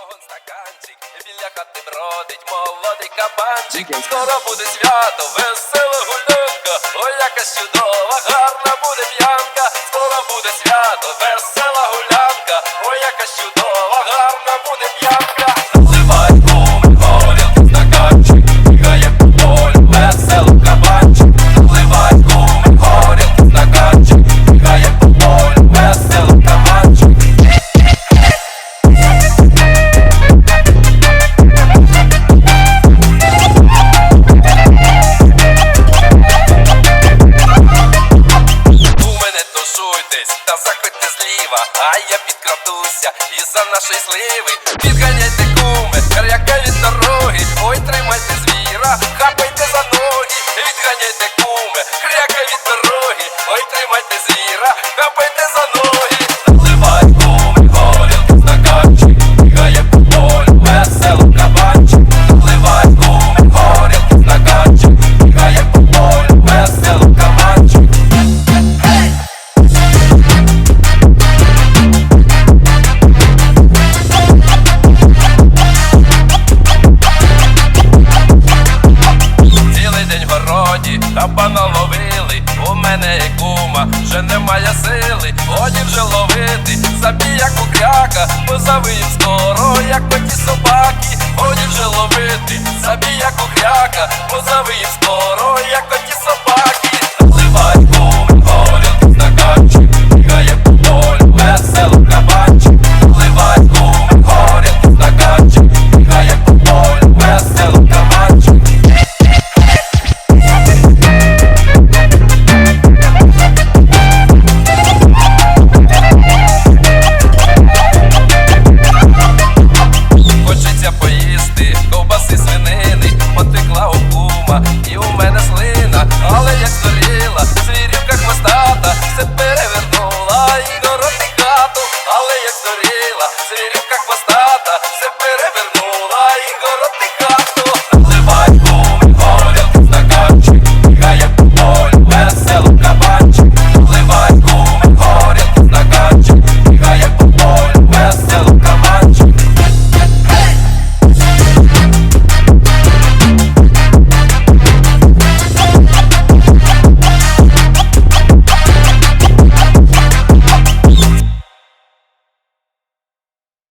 вагон стаканчик, біля хати бродить молодий кабанчик. Скоро буде свято, весела гулянка, ой, яка чудова, гарна буде п'янка. Скоро буде свято, весела гулянка, ой, яка чудова, гарна буде п'янка. Наливай куми, горілки в стаканчик, бігає по полю, весело кабанчик. Наливай куми, горілки в стаканчик, бігає по полю, весело кабанчик. Та заходьте зліва, а я підкрадуся із-за нашої сливи. Підганяйте куми, кряка від дороги, ой, тримайте звіра, хапайте за ноги. Відганяйте куми, кряка від дороги, ой, тримайте звіра, хапайте за ноги. Наливай куми, горілки в стаканчик, бігає по полю, весело кабанчик. Наливай куми, горілки в стаканчик, бігає по полю, весело кабанчик. Кабана ловили, у мене і кума, вже немає сили, годі вже ловити, забій як кукряка, позавиєм скоро, як оті собаки. Годі вже ловити, забій як кукряка, позавиєм скоро, як оті собаки. Наливай